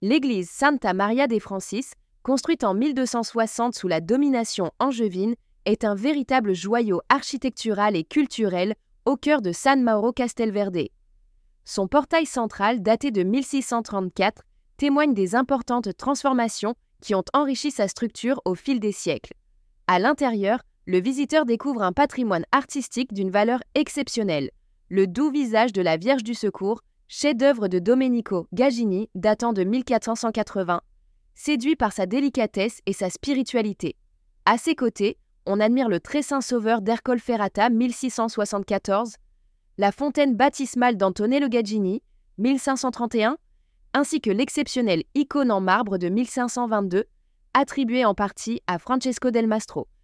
L'église Santa Maria de Francis, construite en 1260 sous la domination angevine, est un véritable joyau architectural et culturel au cœur de San Mauro Castelverde. Son portail central, daté de 1634, témoigne des importantes transformations qui ont enrichi sa structure au fil des siècles. À l'intérieur, le visiteur découvre un patrimoine artistique d'une valeur exceptionnelle, le doux visage de la Vierge du Secours, chef-d'œuvre de Domenico Gaggini datant de 1480, séduit par sa délicatesse et sa spiritualité. À ses côtés, on admire le très saint sauveur d'Ercole Ferrata 1674, la fontaine baptismale d'Antonello Gaggini 1531, ainsi que l'exceptionnelle icône en marbre de 1522, attribuée en partie à Francesco del Mastro.